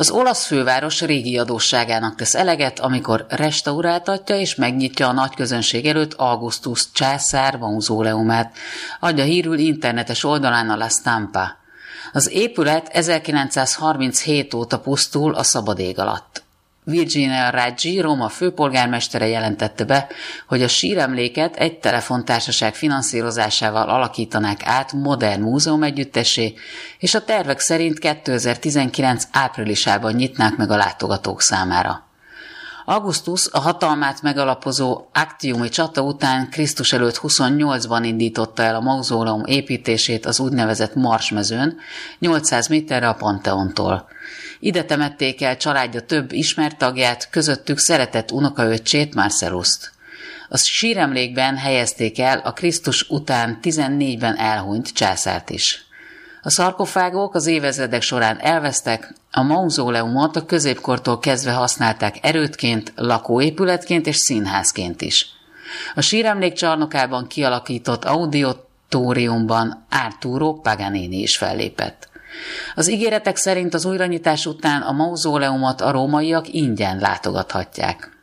Az olasz főváros régi adósságának tesz eleget, amikor restauráltatja és megnyitja a nagy közönség előtt Augustus császár mauzóleumát, adja hírül internetes oldalán a La Stampa. Az épület 1937 óta pusztul a szabad ég alatt. Virginia Raggi, Róma főpolgármestere jelentette be, hogy a síremléket egy telefontársaság finanszírozásával alakítanák át modern múzeum együttessé, és a tervek szerint 2019 áprilisában nyitnák meg a látogatók számára. Augustus a hatalmát megalapozó aktiumi csata után Krisztus előtt 28-ban indította el a mauzóleum építését az úgynevezett Marsmezőn, 800 méterre a Panteontól. Ide temették el családja több ismert tagját, közöttük szeretett unokaöccsét, Marcellust. A síremlékben helyezték el a Krisztus után 14-ben elhunyt császárt is. A szarkofágok az évezredek során elvesztek, a mauzóleumot a középkortól kezdve használták erődként, lakóépületként és színházként is. A síremlék csarnokában kialakított auditoriumban Arturo Paganini is fellépett. Az ígéretek szerint az újranyitás után a mauzóleumot a rómaiak ingyen látogathatják.